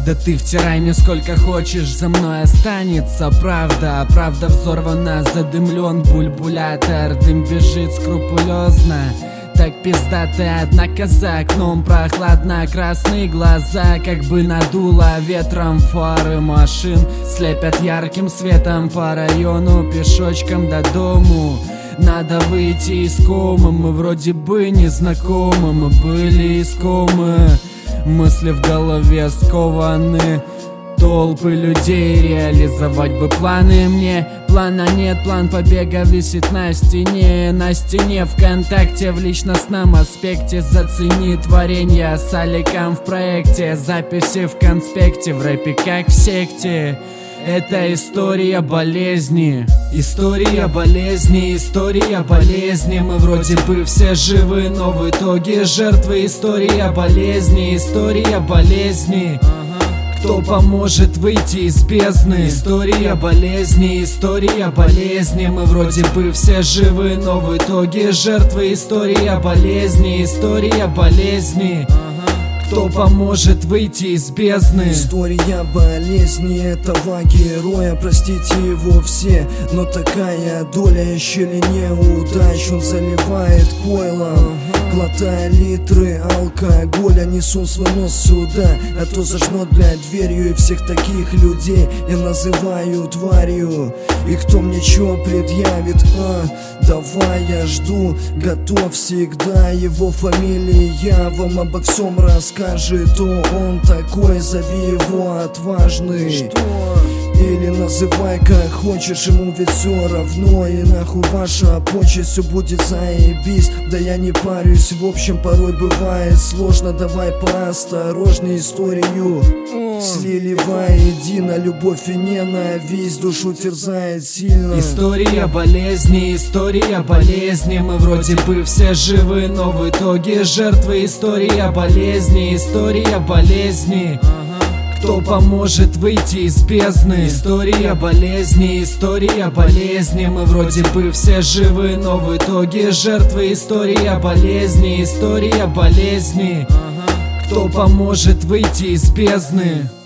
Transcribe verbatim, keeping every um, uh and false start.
Да ты втирай мне сколько хочешь, за мной останется правда. Правда взорвана, задымлен бульбулятор, дым бежит скрупулезно. Так пиздаты, однако за окном прохладно. Красные глаза как бы надуло ветром. Фары машин слепят ярким светом по району. Пешочком до дому надо выйти из комы. Мы вроде бы не знакомы, мы были искомы. Мысли в голове скованы, толпы людей, реализовать бы планы мне. Плана нет, план побега висит на стене. На стене ВКонтакте в личностном аспекте. Зацени творенья с Аликом в проекте. Записи в конспекте, в рэпе как в секте. Это история болезни. История болезни, история болезни. Мы вроде бы все живы, но в итоге жертвы. История болезни, история болезни. Кто поможет выйти из бездны? История болезни, история болезни. Мы вроде бы все живы, но в итоге жертвы. История болезни, история болезни. Кто поможет выйти из бездны? История болезни этого героя, простите его все, но такая доля, еще ли неудач. Он заливает пойлом, глотая литры алкоголя. Несу свой нос сюда, а то зажмет, блядь, дверью. И всех таких людей я называю тварью. И кто мне чё предъявит, а? Давай, я жду, готов всегда. Его фамилия вам обо всем расскажет. То он такой, зови его отважный. Что? Или называй как хочешь, ему ведь все равно. И нахуй ваша почесть, все будет заебись. Да я не парюсь, в общем порой бывает сложно. Давай поосторожней историю слили воедино. Любовь и ненависть душу терзает сильно. История болезни, история болезни. Мы вроде бы все живы, но в итоге жертвы. История болезни, история болезни. Кто поможет выйти из бездны? История болезни, история болезни. Мы вроде бы все живы, но в итоге жертвы. История болезни, история болезни. Кто поможет выйти из бездны?